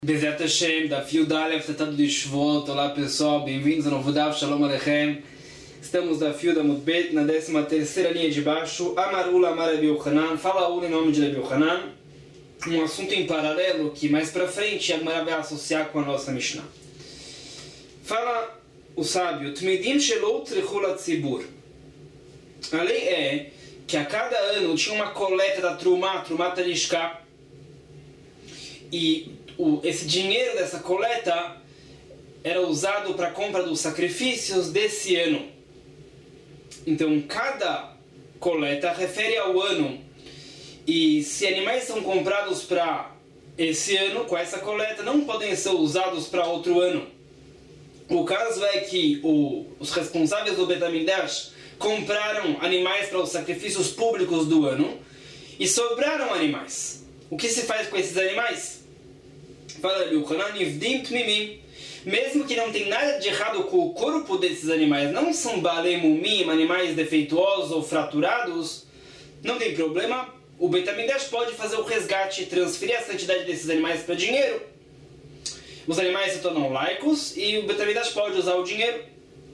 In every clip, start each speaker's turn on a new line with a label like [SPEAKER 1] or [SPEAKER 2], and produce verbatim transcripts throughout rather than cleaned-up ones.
[SPEAKER 1] Bezat Hashem, da Fio Dalef, tratado de Shvot. Olá pessoal, bem-vindos ao novo Daf, Shalom Aleichem. Estamos da Fio da Mudbet, na décima terceira linha de baixo. Amarula Amar Rabbi Yochanan, fala Ula em nome de Rabbi Yochanan. Um assunto em paralelo que mais pra frente a Gemara vai associar com a nossa Mishnah. Fala o sábio, Tmedim Shelo Tzrichu Latzibur. A lei é que a cada ano tinha uma coleta da Trumá, Trumá Talishká, e o, esse dinheiro dessa coleta era usado para a compra dos sacrifícios desse ano. Então, cada coleta refere ao ano. E se animais são comprados para esse ano, com essa coleta, não podem ser usados para outro ano. O caso é que o, os responsáveis do Bet HaMikdash compraram animais para os sacrifícios públicos do ano e sobraram animais. O que se faz com esses animais? Fala Rabbi Yochanan, Nivdim Tmimim. Mesmo que não tem nada de errado com o corpo desses animais, não são Balei Mumim, animais defeituosos ou fraturados, não tem problema. O Bet HaMikdash pode fazer o resgate e transferir a santidade desses animais para dinheiro. Os animais se tornam laicos e o Bet HaMikdash pode usar o dinheiro.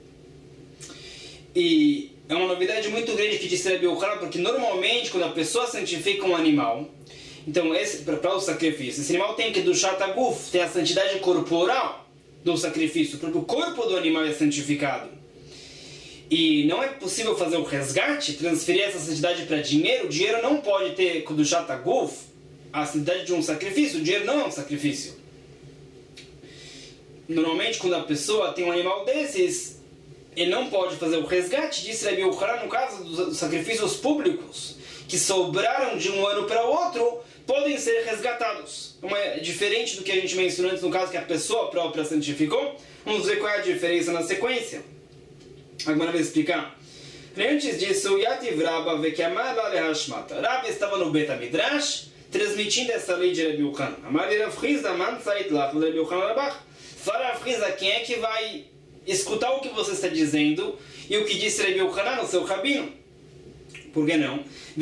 [SPEAKER 1] E é uma novidade muito grande que disse Rabbi Yochanan, porque normalmente quando a pessoa santifica um animal, então para o sacrifício, esse animal tem que dushar taguf, ter a santidade corporal do sacrifício, porque o corpo do animal é santificado. E não é possível fazer o resgate, transferir essa santidade para dinheiro. O dinheiro não pode ter dushar taguf, a santidade de um sacrifício. O dinheiro não é um sacrifício. Normalmente quando a pessoa tem um animal desses, ele não pode fazer o resgate, disse Rabbi Yochanan, no caso dos sacrifícios públicos, que sobraram de um ano para o outro, podem ser resgatados. Uma, diferente do que a gente mencionou antes, no caso que a pessoa própria santificou. Vamos ver qual é a diferença na sequência. Agora vai explicar. Antes disso, Yativ Rabba ve'kamar lehashmata. Rabba estava no Bet HaMidrash, transmitindo essa lei de Rabbi Yochanan. Amar Rav Chizda man tzait lach Rabbi Yochanan Rabach. Fala Rav Chizda, quem é que vai escutar o que você está dizendo e o que disse Rabbi Yochanan, o seu rabino? Por que não?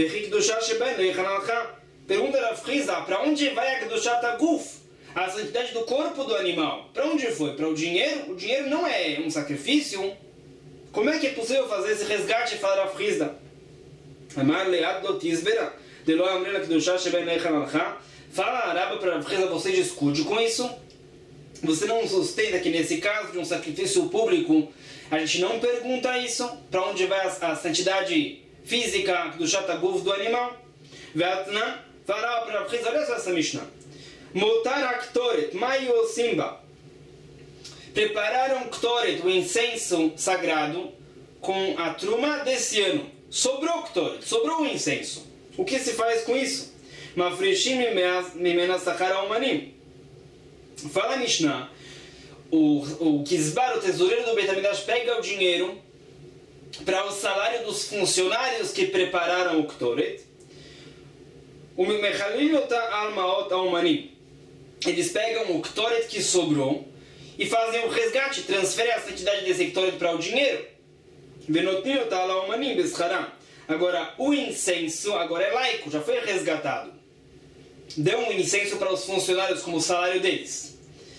[SPEAKER 1] Pergunta Rav Chizda, para onde vai a Kedushat Aguf? A santidade do corpo do animal. Para onde foi? Para o dinheiro? O dinheiro não é um sacrifício. Como é que é possível fazer esse resgate? Fala Rav Chizda. Amar lead lo tizbera. De lo amrina Kedushat sheben leichan alcha. Fala Rabba para Rav Chizda, você discute com isso? Você não sustenta que nesse caso de um sacrifício público, a gente não pergunta isso? Para onde vai a, a santidade física do Shataguf do animal? Vatna, fará para Rav Chizda, olha só essa Mishnah. Motar aktoret, maio simba. Prepararam ktoret, o incenso sagrado, com a truma desse ano. Sobrou ktoret, sobrou o incenso. O que se faz com isso? Mafreshim mimena sachara umanim. Fala a Mishnah, o, o Kizbar, o tesoureiro do Bet HaMikdash, pega o dinheiro para o salário dos funcionários que prepararam o Ktoret. O Mechalilota Almaot Almanim. Eles pegam o Ktoret que sobrou e fazem o resgate, transferem a santidade desse Ktoret para o dinheiro. Venotniota Almanim Bescharam. Agora, o incenso agora é laico, já foi resgatado. Deu um incenso para os funcionários como salário deles.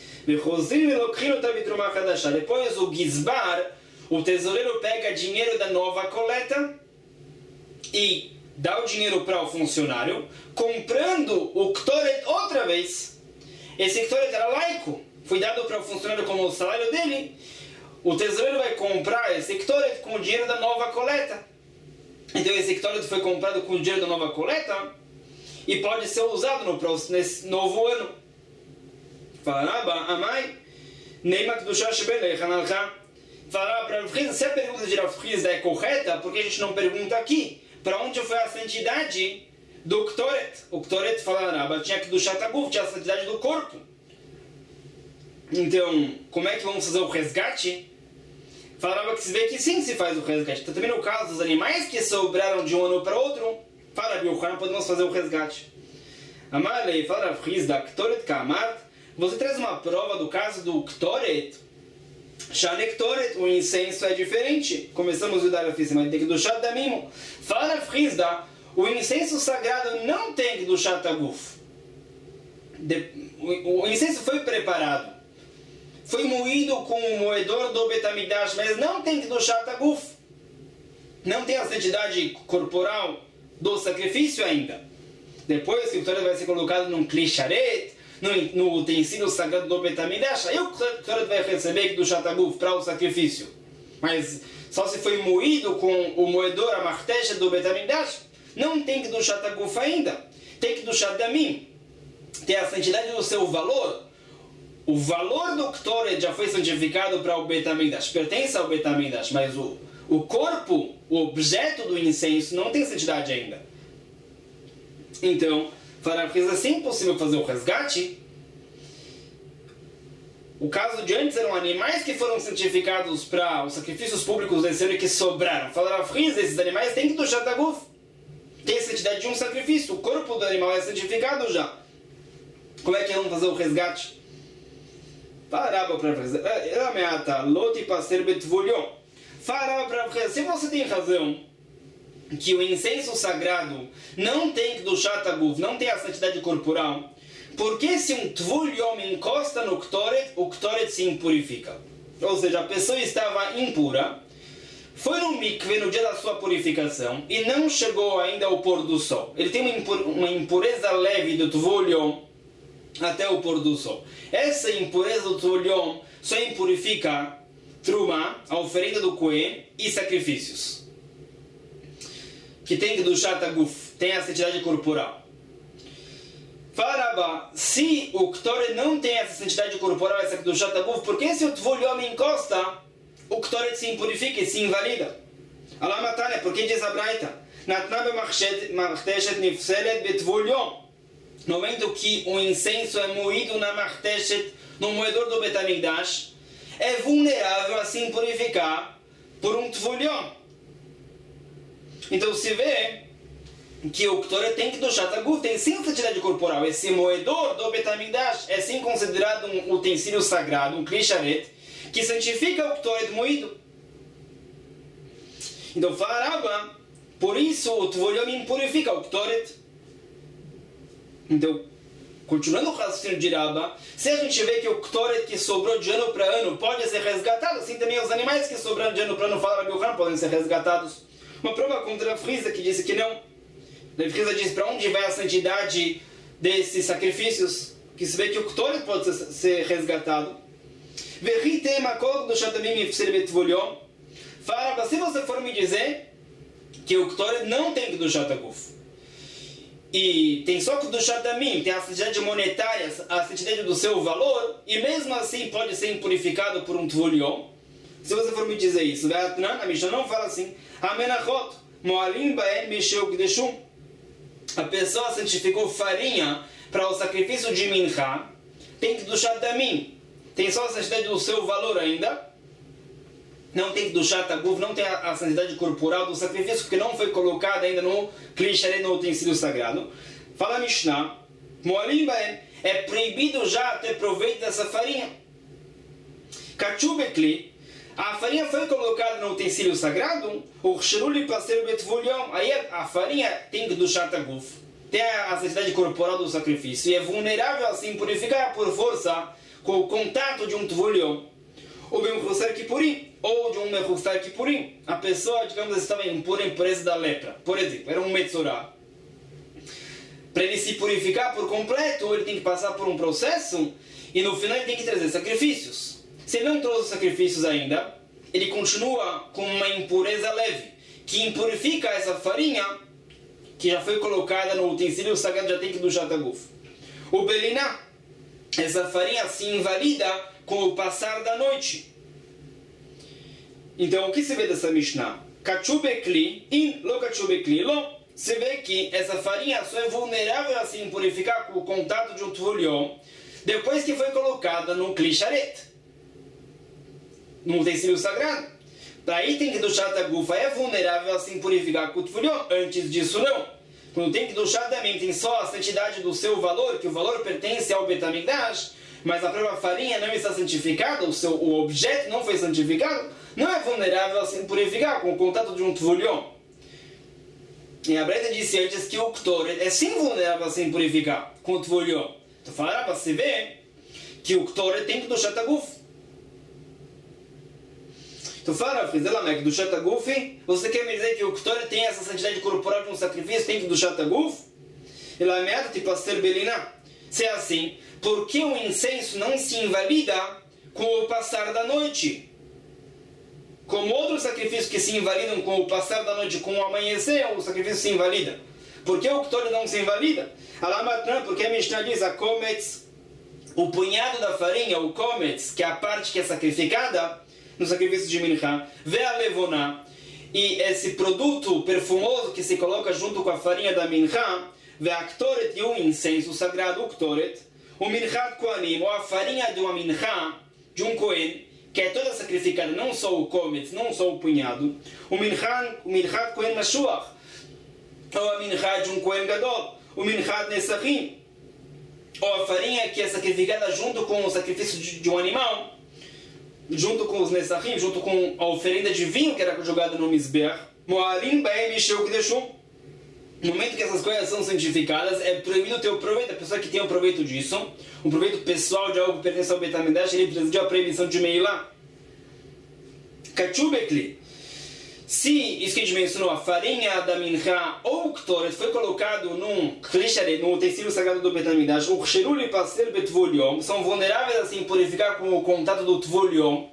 [SPEAKER 1] Depois o Gizbar, o tesoureiro, pega dinheiro da nova coleta e dá o dinheiro para o funcionário, comprando o Ktoret outra vez. Esse Ktoret era laico, foi dado para o funcionário como o salário dele. O tesoureiro vai comprar esse Ktoret com o dinheiro da nova coleta. Então esse Ktoret foi comprado com o dinheiro da nova coleta e pode ser usado no próximo, nesse novo ano. Fala, amai, neimak dushah sheben leichan alcha. Fala para Rav Chizda, se a pergunta de Rav Chizda é correta, por que a gente não pergunta aqui? Para onde foi a santidade do Ktoret? O Ktoret, fala Rabba, tinha que dushah taguf, tinha a santidade do corpo. Então, como é que vamos fazer o resgate? Fala Rabba que se vê que sim se faz o resgate. Então, também no caso dos animais que sobraram de um ano para outro, fala Rabbi Yochanan, podemos fazer o resgate. Amalei, fala Rav Chizda, Ktoret kamart. Você traz uma prova do caso do Ktoret. Shane Ktoret, o incenso é diferente. Começamos a dar a física, mas tem que dushar damimo. Fala Rav Chizda, o incenso sagrado não tem que dushar taguf. de, o, o incenso foi preparado, foi moído com o moedor do Betamidash, mas não tem Kedushat Aguf, não tem a santidade corporal do sacrifício ainda. Depois que o Ktoret vai ser colocado num Kli Sharet, no, no utensílio sagrado do Betamidash, aí o Ktoret vai receber Kedushat Aguf para o sacrifício. Mas só se foi moído com o moedor, a martecha do Betamidash, não tem Kedushat Aguf ainda. Tem Kedushat Damim, tem a santidade do seu valor. O valor do Ktoret já foi santificado para o Betamidash, pertence ao Betamidash, mas o, o corpo, o objeto do incenso, não tem santidade ainda. Então, para que assim possível fazer o resgate, o caso de antes eram animais que foram santificados para os sacrifícios públicos desse ano e que sobraram. Falaram, Friz, esses animais têm Kedushat Aguf, tem a santidade de um sacrifício, o corpo do animal é santificado já. Como é que vamos fazer o resgate? Faraba para Friz, se você tem razão que o incenso sagrado não tem Kedushat Aguf, não tem a santidade corporal, porque se um Tvul Yom encosta no Ktoret, o Ktoret se impurifica. Ou seja, a pessoa estava impura, foi no mikve no dia da sua purificação e não chegou ainda ao pôr do sol. Ele tem uma, impur uma impureza leve do Tvul Yom até o pôr do sol. Essa impureza do Tvul Yom só impurifica Truma, a oferenda do Kohen e sacrifícios, que tem Kedushat Aguf, tem a santidade corporal. Faraba, se o Ktoret não tem essa santidade corporal, essa Kedushat Aguf, porque se o Tvul Yom encosta, o Ktoret se impurifica e se invalida? Alamatane, porque diz a Braita, Natna b'marteshet nifselet betvul Yom. No momento que o incenso é moído na marteshet, no moedor do Betamigdash, é vulnerável a se impurificar por um Tvul Yom. Então se vê que o Ktoret tem Kedushat Aguf, tem sim santidade corporal. Esse moedor do Betamigdash é sim considerado um utensílio sagrado, um Kli Sharet, que santifica o Ktoret moído. Então fala Rabba, por isso o Tvul Yom impurifica o Ktoret. Então, continuando o raciocínio de Rabba, se a gente vê que o Ktoret que sobrou de ano para ano pode ser resgatado, assim também os animais que sobraram de ano para ano, fala Rabbi Yochanan, podem ser resgatados. Uma prova contra a Frisa que disse que não. A Frisa diz para onde vai a santidade desses sacrifícios, que se vê que o Ktoret pode ser, ser resgatado. Fala, se você for me dizer que o Ktoret não tem Kedushat Aguf e tem só Kedushat Damim, tem a santidade monetária, a santidade do seu valor, e mesmo assim pode ser impurificado por um Tvul Yom, se você for me dizer isso, a Mishnah não fala assim. Amenachot, moalim baen misheu kdeshum. A pessoa santificou farinha para o sacrifício de Mincha, tem Kedushat Damim, tem só a santidade do seu valor ainda, não tem Kedushat Aguf, não tem a, a santidade corporal do sacrifício, porque não foi colocada ainda no Kli Sharet, no utensílio sagrado. Fala Mishnah, moalim baen, é proibido já ter proveito dessa farinha. Kachubekli, a farinha foi colocada no utensílio sagrado, o Shiruli Passer Betvul Yom, aí a farinha tem Kedushat Aguf, tem a santidade corporal do sacrifício, e é vulnerável a se impurificar por força com o contato de um Tvul Yom, ou de um Mechusar Kippurim, ou de um Mechusar Kippurim. A pessoa, digamos, estava impura em impureza da lepra, por exemplo, era um Metzorah. Para ele se purificar por completo, ele tem que passar por um processo, e no final ele tem que trazer sacrifícios. Se ele não trouxe sacrifícios ainda, ele continua com uma impureza leve, que impurifica essa farinha, que já foi colocada no utensílio sagrado, já tem Kedushat Aguf. O Beliná, essa farinha se invalida com o passar da noite. Então, o que se vê dessa Mishnah? Kachubekli, in lo kachubekli lo. Se vê que essa farinha só é vulnerável a se impurificar com o contato de um Tvul Yom depois que foi colocada no Kli Sharet, no utensílio sagrado. Daí tem Kedushat Aguf, é vulnerável a se impurificar com o Tvul Yom. Antes disso, não. Quando tem Kedushat Damim, tem só a santidade do seu valor, que o valor pertence ao Betamigdash, mas a própria farinha não está santificada, o, seu, o objeto não foi santificado, não é vulnerável a se purificar com o contato de um Tvul Yom. E a Breta disse antes que o Ktoret é sim vulnerável a se purificar com o Tvul Yom. Então fala, para se ver que o Ktoret tem Kedushat Haguf. Então fala, Frizelam, Kedushat Haguf, você quer me dizer que o Ktoret tem essa santidade corporal de um sacrifício, tem Kedushat Haguf? Ele é ameaçado tipo a ser Beliná. Se é assim, por que o incenso não se invalida com o passar da noite? Como outros sacrifícios que se invalidam com o passar da noite, com o amanhecer, o sacrifício se invalida. Por que o Ktoret não se invalida? Alamatran, porque a Mishnah diz, a Kometz, o punhado da farinha, o Kometz, que é a parte que é sacrificada no sacrifício de Minchá, vê a Levoná, e esse produto perfumoso que se coloca junto com a farinha da Minchá, vê a Ktoret e o incenso sagrado, o Ktoret, o Minchat Kohanim, ou a farinha de uma Minchá, de um Kohen, que é toda sacrificada, não só o Kometz, não só o punhado, o Minchat, o Minchat Kohen Mashuach, ou a Minchat de um Kohen Gadol, o Minchat Nesachim, ou a farinha que é sacrificada junto com o sacrifício de, de um animal, junto com os Nesachim, junto com a oferenda de vinho que era jogada no Mizbeach, Moarim Baem Misheu Kdeshum. No momento que essas coisas são santificadas, é proibido ter o proveito. A pessoa que tem o proveito disso, um proveito pessoal de algo que pertence ao Beit HaMikdash, ele precisa de uma proibição de Meilá. Kachubekli. Se, isso que a gente mencionou, a farinha da Minchá ou o Ktoret foi colocado num Klisharet, num utensílio sagrado do Beit HaMikdash, o Ksherul e Passer Betvolion, são vulneráveis assim purificar com o contato do Tvolion.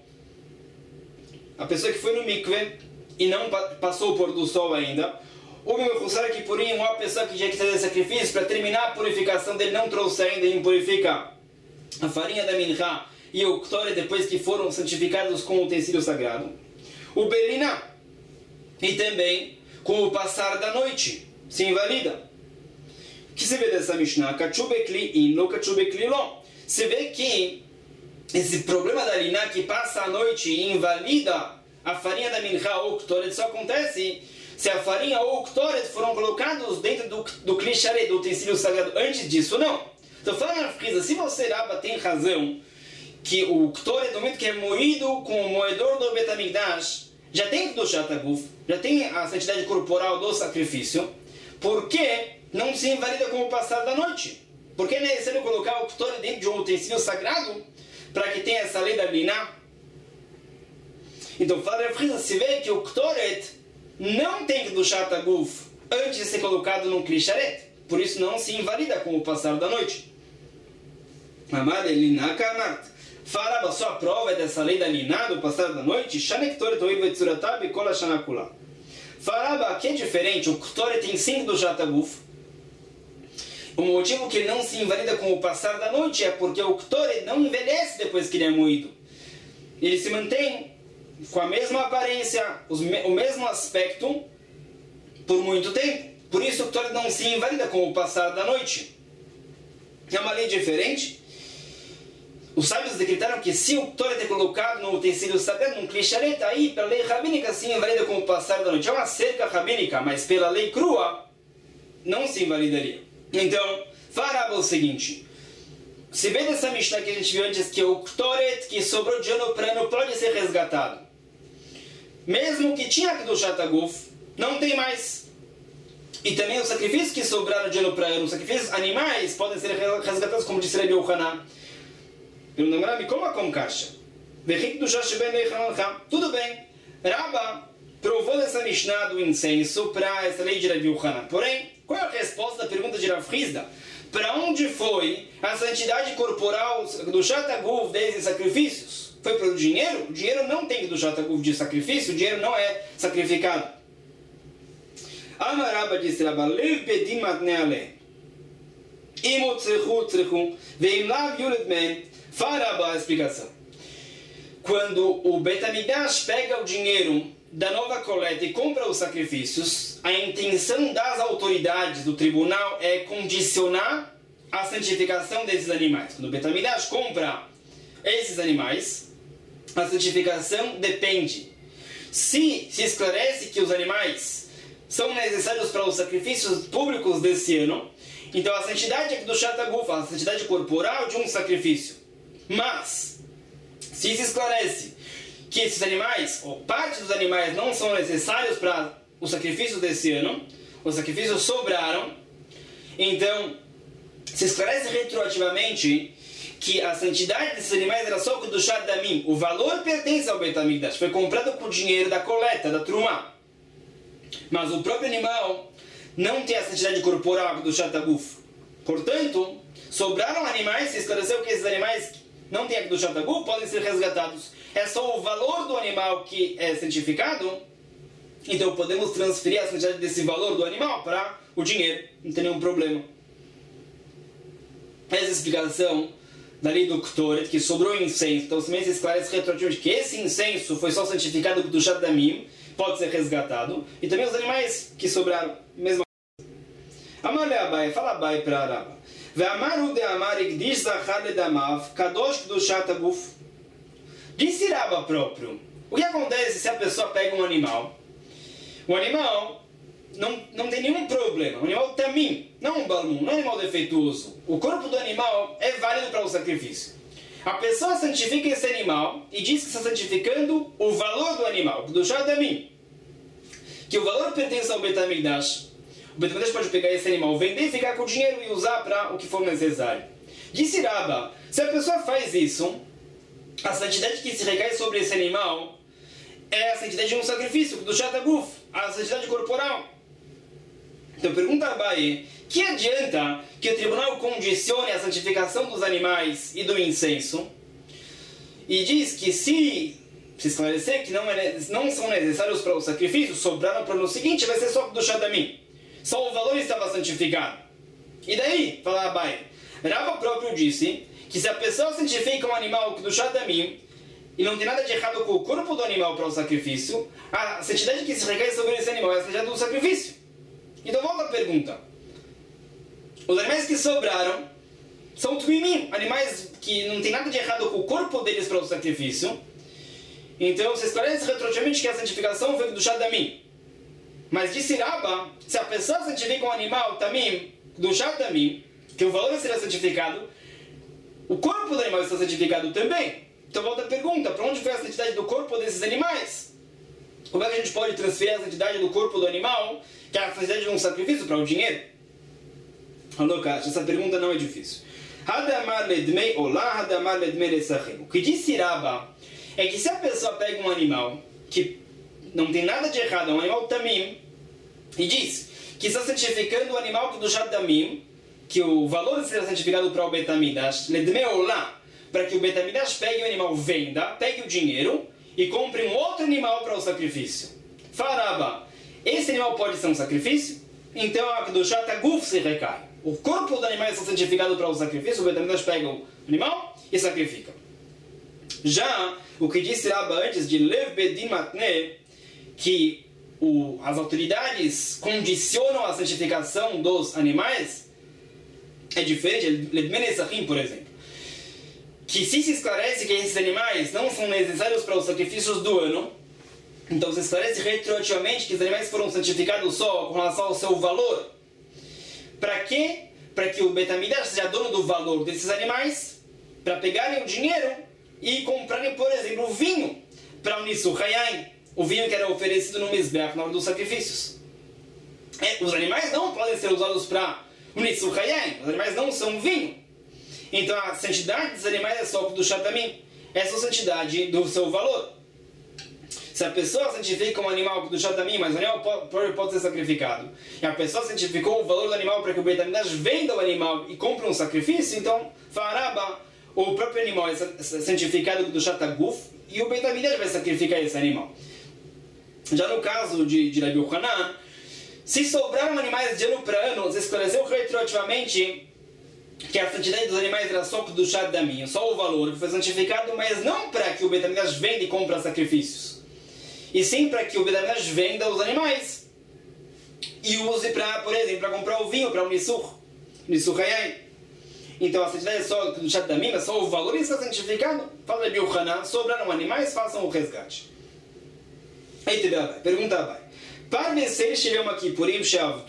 [SPEAKER 1] A pessoa que foi no mikve e não passou o pôr do sol ainda, o Mechusar que purim, uma pessoa que já que fazer sacrifício, para terminar a purificação dele, não trouxe ainda e impurifica a farinha da Minchá e o Ktoret depois que foram santificados com o utensílio sagrado. O Beliná, e também com o passar da noite, se invalida. O que se vê dessa Mishnah? Kachubekli in lo kachubekli lo. Se vê que esse problema da Liná que passa a noite e invalida a farinha da Minchá ou o Ktoret só acontece se a farinha ou o Ktoret foram colocados dentro do, do Klisharet, do utensílio sagrado, antes disso, não. Então, falando na frisa, se você, Rabba, tem razão que o Ktoret, no momento que é moído com o moedor do Beit HaMikdash, já tem Kedushat Haguf, já tem a santidade corporal do sacrifício, por que não se invalida com o passar da noite? Por que é necessário colocar o Ktoret dentro de um utensílio sagrado para que tenha essa lei da Liná? Então, fala na frisa, se vê que o Ktoret não tem Kedushat Haguf antes de ser colocado num Klisharet, por isso não se invalida com o passar da noite. Amar Liná Kamart. Faraba, só a prova dessa lei da Liná, do passar da noite, Shanek Ktoret Oiv Vetzuratab e Kola Shanakula. Faraba, que é diferente, o Ktoret tem sim Kedushat Haguf. O motivo que ele não se invalida com o passar da noite é porque o Ktoret não envelhece depois que ele é moído. Ele se mantém com a mesma aparência, o mesmo aspecto, por muito tempo. Por isso o Ktoret não se invalida com o passar da noite. É uma lei diferente. Os sábios decretaram que se o Ktoret é colocado no utensílio sagrado, num Klisharet, aí pela lei rabínica se invalida com o passar da noite. É uma cerca rabínica, mas pela lei crua não se invalidaria. Então, fará o seguinte. Se vê dessa Mishnah que a gente viu antes que o Ktoret que sobrou de ano para ano pode ser resgatado. Mesmo que tinha Kedushat Haguf, não tem mais. E também os sacrifícios que sobraram de ano para ano, os sacrifícios animais, podem ser resgatados, como disse Rabbi Yochanan. Pergunta-me, como a caixa? Tudo bem. Rabba provou dessa Mishnah do incenso para essa lei de Rabbi Yochanan. Porém, qual é a resposta da pergunta de Rav Hizda? Para onde foi a santidade corporal do Kedushat Haguf desses sacrifícios? Foi para o dinheiro? O dinheiro não tem Kedushat Haguf de sacrifício, o dinheiro não é sacrificado. Amaraba disse Rabba, Lev bedim matne ale. Imo tzrechu tzrechu, veim lav yuled men. Faraba a explicação. Quando o Beit HaMikdash pega o dinheiro da nova coleta e compra os sacrifícios, a intenção das autoridades do tribunal é condicionar a santificação desses animais. Quando o Beit HaMikdash compra esses animais, a santificação depende. Se se esclarece que os animais são necessários para os sacrifícios públicos desse ano, então a santidade é do Kedushat Haguf, a santidade corporal de um sacrifício. Mas, se se esclarece que esses animais, ou parte dos animais, não são necessários para os sacrifícios desse ano, os sacrifícios sobraram, então se esclarece retroativamente que a santidade desses animais era só do Shad Damim. O valor pertence ao Beit HaMikdash. Foi comprado com o dinheiro da coleta, da Trumá. Mas o próprio animal não tem a santidade corporal do Shad Aguf. Portanto, sobraram animais, se esclareceu que esses animais não têm a do Shad Aguf, podem ser resgatados. É só o valor do animal que é santificado. Então podemos transferir a santidade desse valor do animal para o dinheiro. Não tem nenhum problema. Essa explicação da lei do Ktoret, que sobrou incenso. Então também se esclarece retroativamente que esse incenso foi só santificado do Shad Damim, pode ser resgatado. E também os animais que sobraram, mesma coisa. Amar le Abai, fala Abai para Araba. Ve'amaru de amar igdish zachar le damav, kadosh kedushat aguf. Disse Raba próprio. O que acontece se a pessoa pega um animal? O animal não, não tem nenhum problema. O animal tamim, não um balmum, não é um animal defeituoso. O corpo do animal é válido para o sacrifício. A pessoa santifica esse animal e diz que está santificando o valor do animal, do Shad Damim. Que o valor pertence ao Beit HaMikdash. O Beit HaMikdash pode pegar esse animal, vender, ficar com o dinheiro e usar para o que for necessário. Disse Raba, se a pessoa faz isso, a santidade que se recai sobre esse animal é a santidade de um sacrifício, do Shad Aguf, a santidade corporal. Então pergunta a Abai, que adianta que o tribunal condicione a santificação dos animais e do incenso e diz que se se esclarecer que não, é, não são necessários para o sacrifício, sobraram para o ano seguinte, vai ser só do Shad Damim. Só o valor estava santificado. E daí, fala Abai, Raba próprio disse que se a pessoa santifica um animal do Shad Damim e não tem nada de errado com o corpo do animal para o sacrifício, a santidade que se recai sobre esse animal é a santidade do sacrifício. Então volta a pergunta. Os animais que sobraram são tuimim, animais que não tem nada de errado com o corpo deles para o sacrifício. Então se esclarece retroativamente que a santificação foi do Shad Damim. Mas disse Raba, se a pessoa santifica um animal tamim, do Shad Damim, que o valor será santificado, o corpo do animal está santificado também. Então volta a pergunta, para onde foi a santidade do corpo desses animais? Como é que a gente pode transferir a santidade do corpo do animal, que é a santidade de um sacrifício, para o dinheiro? Essa pergunta não é difícil. O que disse Raba é que se a pessoa pega um animal que não tem nada de errado, é um animal tamim, e diz que está santificando o animal do Shad Damim, que o valor será santificado para o Beit HaMikdash, para que o Beit HaMikdash pegue o animal, venda, pegue o dinheiro e compre um outro animal para o sacrifício. Fala Raba, esse animal pode ser um sacrifício? Então a Kedushat Aguf se recai. O corpo do animal é santificado para o sacrifício, o Beit HaMikdash pega o animal e sacrifica. Já o que disse Raba antes de Lev Bedin Matne, que o, as autoridades condicionam a santificação dos animais, é diferente. Ledmenesachim, por exemplo, que se se esclarece que esses animais não são necessários para os sacrifícios do ano, então se esclarece retroativamente que os animais foram santificados só com relação ao seu valor. Para quê? Para que o Beit HaMikdash seja dono do valor desses animais, para pegarem o dinheiro e comprarem, por exemplo, o vinho para o Nisur Hayayin, o vinho que era oferecido no Mizbeach na hora dos sacrifícios. É, os animais não podem ser usados para o Nisur Hayayin, os animais não são vinho. Então a santidade dos animais é só do Shad Damim, essa é a santidade do seu valor. Se a pessoa santifica um animal do Shad Damim, mas o animal pode, pode ser sacrificado, e a pessoa santificou o valor do animal para que o Beit HaMikdash venda o animal e compre um sacrifício, então, Faraba, o próprio animal é santificado do Shad Aguf e o Beit HaMikdash vai sacrificar esse animal. Já no caso de, de Rabi Yochanan, se sobraram animais de ano para ano, se esclareceu retroativamente que a santidade dos animais era só do Shad Damim, só o valor que foi santificado, mas não para que o Beit HaMikdash venda e compre sacrifícios, e sim para que o Beit HaMikdash venda os animais e use para, por exemplo, para comprar o vinho para o Nisur, Nisur Hayayin. Então a santidade é só do Shad Damim, é só o valor e está santificado. Fala de Yochanan, sobraram animais, façam o resgate. Aí teve a pergunta vai. Parveser Shirem aqui por Im Shavtu.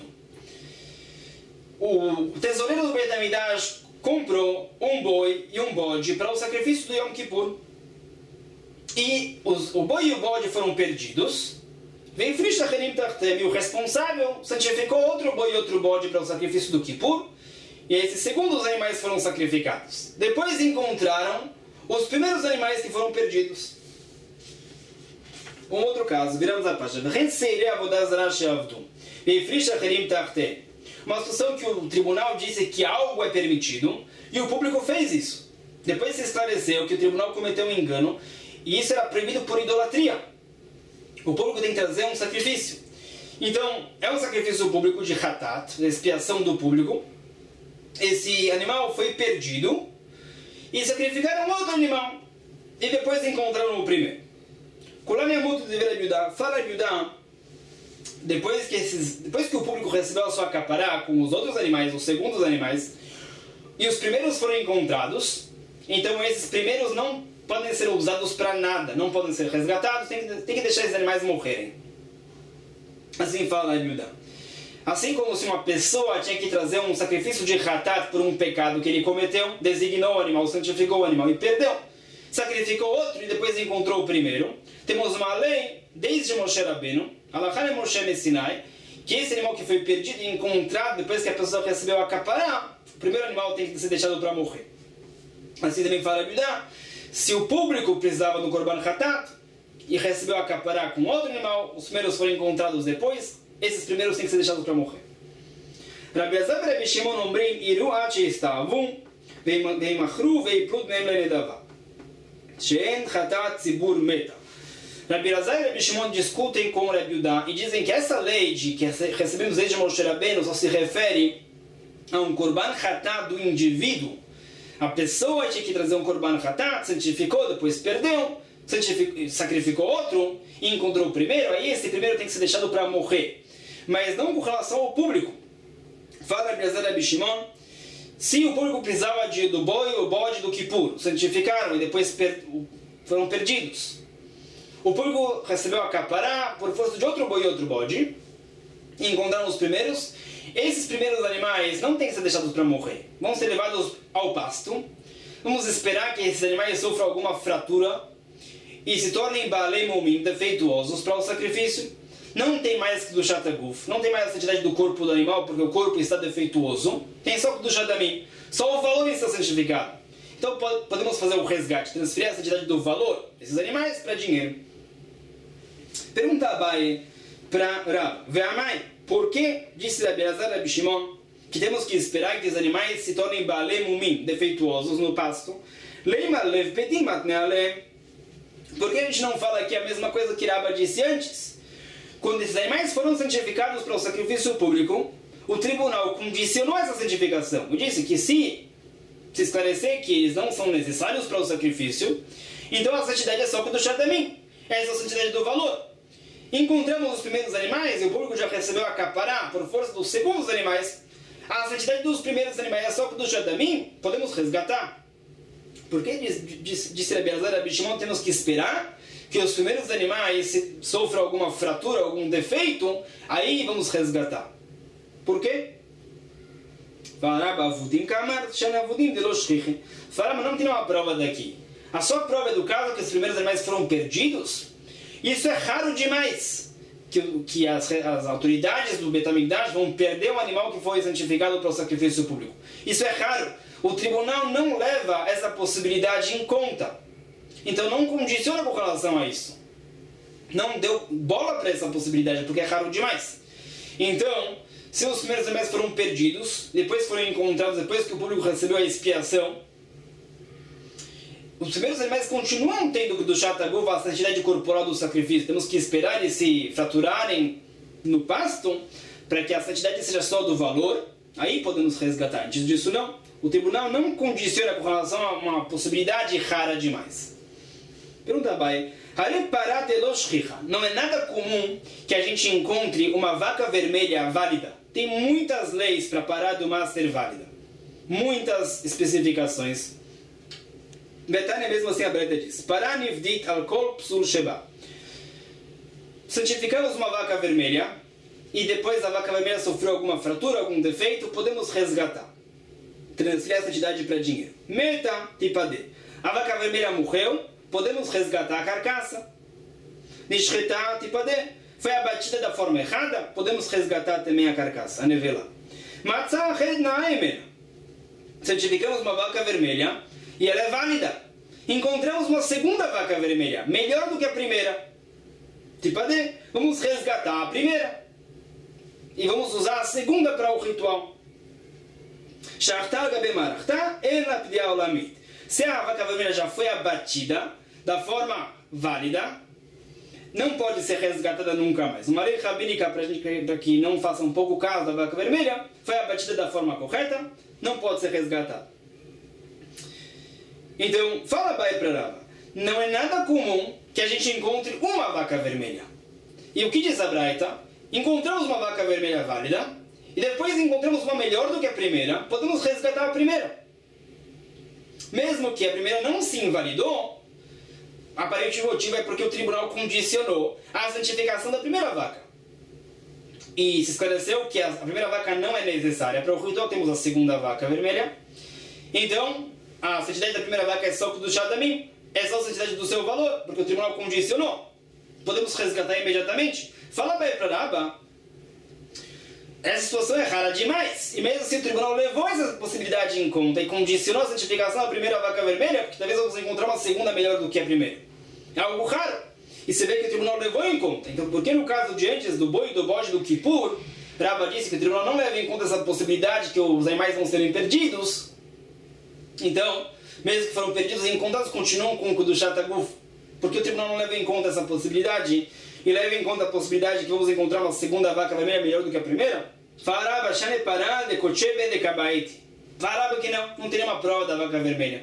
[SPEAKER 1] O tesoureiro do Beit HaMikdash comprou um boi e um bode para o sacrifício do Yom Kippur. E os, o boi e o bode foram perdidos. Vem Frishtachenim Tartem, e o responsável santificou outro boi e outro bode para o sacrifício do Kippur. E esses segundos animais foram sacrificados. Depois encontraram os primeiros animais que foram perdidos. Um outro caso, viramos a página. Uma situação que o tribunal disse que algo é permitido e o público fez isso. Depois se esclareceu que o tribunal cometeu um engano e isso era proibido por idolatria. O público tem que trazer um sacrifício. Então, é um sacrifício público de hatat, expiação do público. Esse animal foi perdido e sacrificaram outro animal e depois encontraram o primeiro. Kulaniamuto deveria ajudar, fala ajudar. Depois que, esses, depois que o público recebeu a sua capará com os outros animais, os segundos animais, e os primeiros foram encontrados, então esses primeiros não podem ser usados para nada, não podem ser resgatados, tem que, tem que deixar esses animais morrerem. Assim fala a Yuda. Assim como se uma pessoa tinha que trazer um sacrifício de hatat por um pecado que ele cometeu, designou o animal, santificou o animal e perdeu. Sacrificou outro e depois encontrou o primeiro. Temos uma lei, desde Moshe Rabbeinu, Alachá e Moshe Messinai, que esse animal que foi perdido e encontrado depois que a pessoa recebeu a capará, o primeiro animal tem que ser deixado para morrer. Assim também fala a Bíblia, se o público precisava do Korban Hatat e recebeu a capará com outro animal, os primeiros foram encontrados depois, esses primeiros têm que ser deixados para morrer. Rabbi Azar e Rabbi Shimon אומרים, יראו עד שיסתעבו, וימכרו ויפלו בניהם לנדבה. שאין חטאת ציבור מתה. Rabbi Elazar e Rabbi Shimon discutem com Rabbi Yudá e dizem que essa lei de que recebemos desde Moshe Rabbeinu só se refere a um Korban Hatat do indivíduo. A pessoa tinha que trazer um Korban Hatat, santificou, depois perdeu, sacrificou outro e encontrou o primeiro, aí esse primeiro tem que ser deixado para morrer. Mas não com relação ao público. Fala Rabbi Elazar e Rabbi Shimon, se o público precisava de, do boi ou bode do Kippur, santificaram e depois per, foram perdidos. O público recebeu a capará por força de outro boi e outro bode e encontraram os primeiros. Esses primeiros animais não têm que ser deixados para morrer. Vão ser levados ao pasto. Vamos esperar que esses animais sofram alguma fratura e se tornem Baalei Momim, defeituosos para o sacrifício. Não tem mais que do Shataguf, não tem mais a santidade do corpo do animal porque o corpo está defeituoso. Tem só do Shadamim. Só o valor está santificado. Então podemos fazer o resgate, transferir a santidade do valor desses animais para dinheiro. Pergunta Abai para Rab, Ve'amai, por que disse Rabbi Elazar e Rabbi Shimon que temos que esperar que os animais se tornem Baalei Mumim, defeituosos no pasto? Leima lev petimat nealem. Por que a gente não fala aqui a mesma coisa que Rabba disse antes? Quando esses animais foram santificados para o sacrifício público, o tribunal condicionou essa santificação. E disse que se se esclarecer que eles não são necessários para o sacrifício, então a santidade é só para o Shadamim. Essa é a santidade do valor. Encontramos os primeiros animais e o público já recebeu a capará por força dos segundos animais. A santidade dos primeiros animais é só para o Shadamim, podemos resgatar. Por que disse Rabbi Elazar e Rabbi Shimon temos que esperar que os primeiros animais sofram alguma fratura, algum defeito, aí vamos resgatar? Por quê? Fala, mas não tem uma prova daqui. A só prova é do caso que os primeiros animais foram perdidos. Isso é raro demais. Que, que as, as autoridades do Bet HaMikdash vão perder um animal que foi santificado para o sacrifício público. Isso é raro. O tribunal não leva essa possibilidade em conta. Então não condiciona com relação a isso. Não deu bola para essa possibilidade, porque é raro demais. Então, se os primeiros animais foram perdidos, depois foram encontrados, depois que o público recebeu a expiação, os primeiros animais continuam tendo do Shataguf a santidade corporal do sacrifício. Temos que esperar eles se fraturarem no pasto para que a santidade seja só do valor. Aí podemos resgatar. Antes disso não. O tribunal não condiciona com relação a uma possibilidade rara demais. Pergunta Abai. Não é nada comum que a gente encontre uma vaca vermelha válida. Tem muitas leis para parar do mar ser válida. Muitas especificações. Betânia mesmo assim a Breta diz: Paranivdit alkol psul sheba. Santificamos uma vaca vermelha e depois a vaca vermelha sofreu alguma fratura, algum defeito, podemos resgatar. Transferir a santidade para dinheiro. Meta tipade. A vaca vermelha morreu, podemos resgatar a carcaça. Nishcheta tipade. Foi abatida da forma errada, podemos resgatar também a carcaça, a nevela. Matzah ached na'emen. Certificamos uma vaca vermelha e ela é válida. Encontramos uma segunda vaca vermelha, melhor do que a primeira. Tipadê, vamos resgatar a primeira. E vamos usar a segunda para o ritual. Se a vaca vermelha já foi abatida da forma válida, não pode ser resgatada nunca mais. Uma lei rabínica para a gente que não faça um pouco caso da vaca vermelha, foi abatida da forma correta, não pode ser resgatada. Então, fala Bai para Rava, não é nada comum que a gente encontre uma vaca vermelha. E o que diz a Braita? Encontramos uma vaca vermelha válida, e depois encontramos uma melhor do que a primeira, podemos resgatar a primeira. Mesmo que a primeira não se invalidou, aparente motivo é porque o tribunal condicionou a santificação da primeira vaca. E se esclareceu que a primeira vaca não é necessária para o ritual, temos a segunda vaca vermelha. Então, a santidade da primeira vaca é só do Shadamim, é só a santidade do seu valor, porque o tribunal condicionou. Podemos resgatar imediatamente. Fala bem para Raba, essa situação é rara demais. E mesmo assim o tribunal levou essa possibilidade em conta e condicionou a santificação da primeira vaca vermelha, porque talvez vamos encontrar uma segunda melhor do que a primeira. É algo raro. E você vê que o tribunal levou em conta. Então, por que no caso de antes do boi e do bode do Kippur, Raba disse que o tribunal não leva em conta essa possibilidade que os animais vão serem perdidos? Então, mesmo que foram perdidos e encontrados, continuam com o Kudushat Aguf. Porque o tribunal não leva em conta essa possibilidade e leva em conta a possibilidade de que vamos encontrar uma segunda vaca vermelha melhor do que a primeira? Faraba, Shane Pará, de Kochebe, de Kabaiti. Faraba que não, não teria uma prova da vaca vermelha.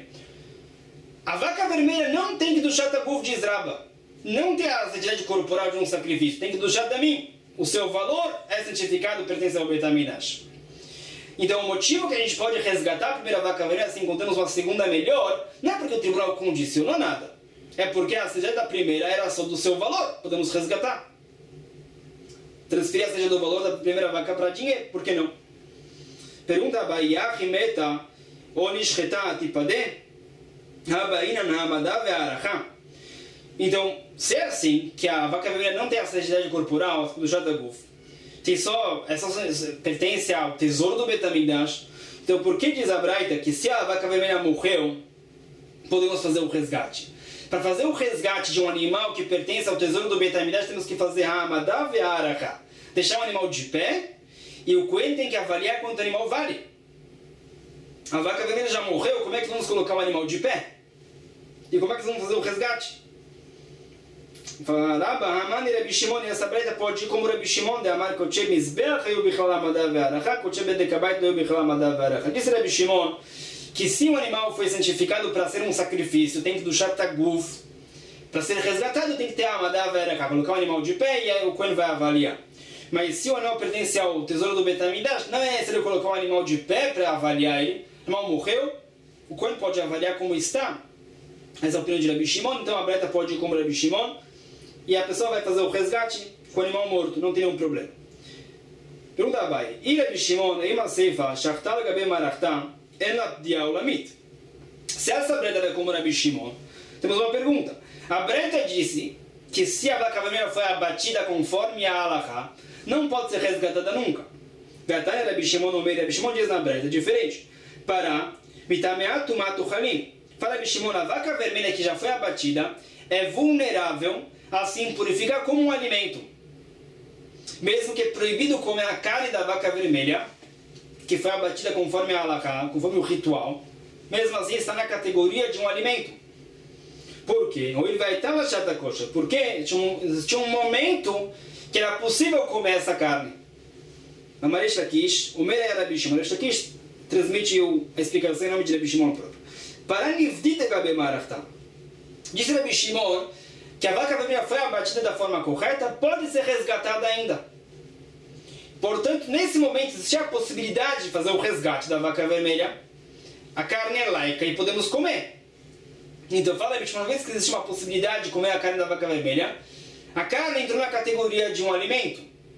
[SPEAKER 1] A vaca vermelha não tem que do Shataguf de Israba. Não tem a santidade corporal de um sacrifício. Tem que do Shatamim. O seu valor é santificado, pertence ao Betamidash. Então o motivo que a gente pode resgatar a primeira vaca vermelha se encontramos uma segunda melhor, não é porque o tribunal condicionou nada. É porque a santidade da primeira era só do seu valor. Podemos resgatar. Transferir a santidade do valor da primeira vaca para dinheiro. Por que não? Pergunta a Baia, Rimeta, Onishcheta, Tipadê, Habaina, Nahamadá, Ve'arachá. Então, se é assim, que a vaca vermelha não tem a santidade corporal do Shataguf, tem só, é só, pertence ao tesouro do Betamidash, então por que diz a Braita que se a vaca vermelha morreu, podemos fazer o resgate? Para fazer o resgate de um animal que pertence ao tesouro do Betamidash, temos que fazer Hamadá ve'arachá, deixar o animal de pé, e o Cohen tem que avaliar quanto o animal vale. A vaca vermelha já morreu, como é que vamos colocar o animal de pé? E como é que vamos fazer o resgate? Fala, Rabba, Hamani, Rabi Shimon, e essa Braita pode ir como Rabi Shimon, de Amar Koche Mizbeach, e o Bichal Hamadá ve'arachá, Koche Bedekabait, e o Bichal Hamadá ve'arachá. Disse Rabi Shimon que se um animal foi santificado para ser um sacrifício, tem que do Shataguf, para ser resgatado tem que ter a Hamadá ve'arachá, colocar o animal de pé e aí o Cohen vai avaliar. Mas se o animal pertence ao tesouro do Betamidash, não é se ele colocar um animal de pé para avaliar ele, o animal morreu, o Cohen pode avaliar como está. Essa é a opinião de Rabi Shimon, então a Braita pode ir como Rabi Shimon, e a pessoa vai fazer o resgate com o animal morto, não tem nenhum problema. Pergunta a Abai, e Rabi Shimon, Eima Seifa, Shachtal Gabe Marachta, Enat Diaulamit. Se essa Braita é como Rabi Shimon, temos uma pergunta. A Braita disse que se a vaca vermelha foi abatida conforme a Halachá, não pode ser resgatada nunca. Gatane Rabi Shimon no meio, Rabi Shimon diz na Braita, diferente. Para Mitameatu Matu Halim. Fala Rabi Shimon, a vaca vermelha que já foi abatida é vulnerável a se impurificar como um alimento. Mesmo que é proibido comer a carne da vaca vermelha, que foi abatida conforme a halakha, conforme o ritual, mesmo assim está na categoria de um alimento. Por quê? Ou ele vai estar na chata coxa. Porque tinha um, tinha um momento que era possível comer essa carne. A Marish Lakish, o Meir Rabi Shimon, Marish Lakish transmite a explicação em nome de Rabi Shimon próprio. Para Nivdita Gabe Marachta. Disse Rabi Shimon que a vaca vermelha foi abatida da forma correta, pode ser resgatada ainda. Portanto, nesse momento, existe a possibilidade de fazer o resgate da vaca vermelha. A carne é laica e podemos comer. Então, fala, Rabi Shimon, uma vez que existe uma possibilidade de comer a carne da vaca vermelha, a carne entrou na categoria de um alimento.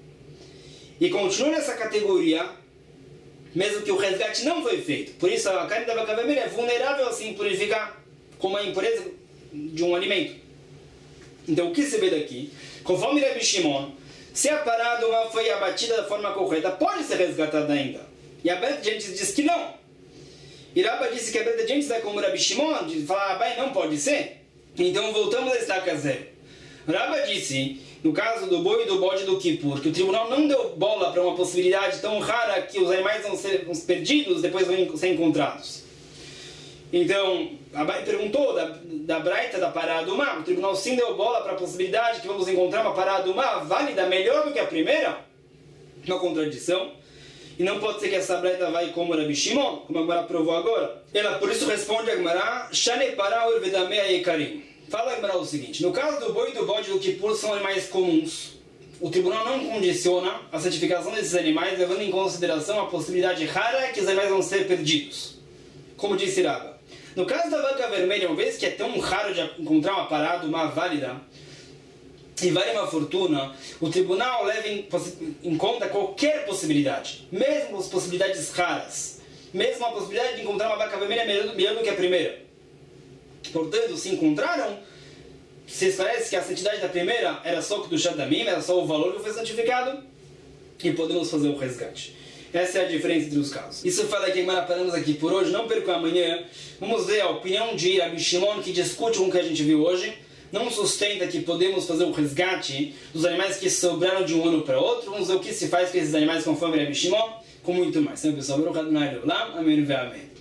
[SPEAKER 1] E continua nessa categoria, mesmo que o resgate não foi feito. Por isso, a carne da vaca vermelha é vulnerável a se impurificar como a impureza de um alimento. Então, o que se vê daqui? Conforme Rabi Shimon, se a parádoma foi abatida da forma correta, pode ser resgatada ainda. E a Beth Gentes diz que não. E Rabba disse que a breta de antes da como Rabi Shimon, de falar, pai, não pode ser. Então voltamos a estaca zero. Rabba disse, no caso do boi e do bode do Kippur, que o tribunal não deu bola para uma possibilidade tão rara que os animais vão ser perdidos, depois vão ser encontrados. Então, Abai perguntou da, da Braita da Pará do Mar, o tribunal sim deu bola para a possibilidade que vamos encontrar uma Pará do Mar válida, melhor do que a primeira? Uma contradição. E não pode ser que essa Braita vai como Rabi Shimon, como a Gemara provou agora. Ela por isso responde a Gemara, Shane Pará Urvedamea Yekarim. Fala a Gemara o seguinte, no caso do boi e do bode do Kippur são animais comuns. O tribunal não condiciona a santificação desses animais, levando em consideração a possibilidade rara que os animais vão ser perdidos. Como disse Rabba. No caso da vaca vermelha, uma vez que é tão raro de encontrar uma parada, uma válida, e vale uma fortuna, o tribunal leva em, em conta qualquer possibilidade, mesmo as possibilidades raras, mesmo a possibilidade de encontrar uma vaca vermelha melhor, melhor do que a primeira. Portanto, se encontraram, se esclarece que a santidade da primeira era só o do Shadamim, era só o valor que foi santificado, e podemos fazer o resgate. Essa é a diferença entre os casos. Isso fala que agora paramos aqui por hoje. Não percam amanhã. Vamos ver a opinião de Rabi Shimon, que discute com o que a gente viu hoje. Não sustenta que podemos fazer o resgate dos animais que sobraram de um ano para outro. Vamos ver o que se faz com esses animais conforme Rabi Shimon, com muito mais. Então, pessoal, amém.